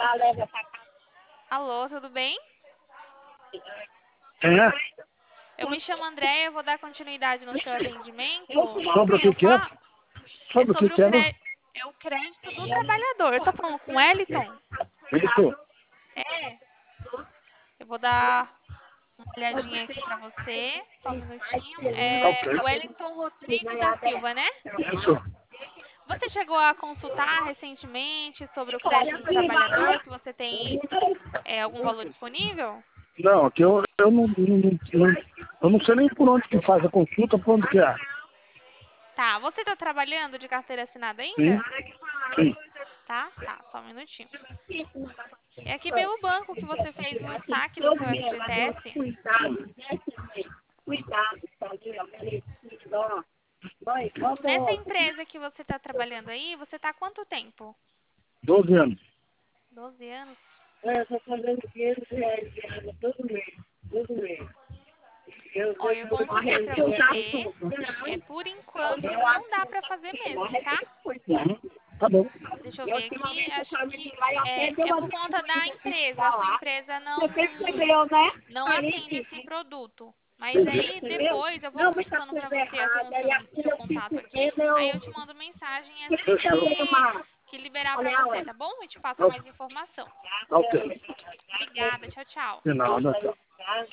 Alô, tudo bem? Quem é? Eu me chamo Andréia, eu vou dar continuidade no seu atendimento. Com Sobre o quem eu que que é? falo? É Sobre o que sobre que é? o crédito do trabalhador. Eu tô falando com o Wellington? Isso. É. Eu vou dar uma olhadinha aqui pra você. Só um minutinho. É Ok. Wellington Rodrigues da Silva, né? Isso. Você chegou a consultar recentemente sobre o crédito do trabalhador, se você tem algum valor disponível? Não, aqui eu eu não sei nem por onde que faz a consulta, por onde que é. Tá. Você tá trabalhando de carteira assinada Sim, ainda? sim. Tá? Tá, só um minutinho. É aqui pelo banco que você fez o saque do seu FGTS. Nessa empresa que você está trabalhando aí, você está há quanto tempo? 12 anos. 12 anos? É, eu tô fazendo dinheiro de todo mês. Todo mês. Olha, eu consultei para você. Por enquanto, não dá para fazer mesmo, tá? Uhum. Tá bom. Deixa eu ver aqui. Acho que é por conta da empresa. A sua empresa não atende esse produto. Mas aí depois eu vou passando para você, assumo seu contato aqui. Aí eu te mando mensagem assim que liberar para você, tá bom? E te passo mais informação. Ok. Obrigada. Tchau, tchau. De nada, tchau.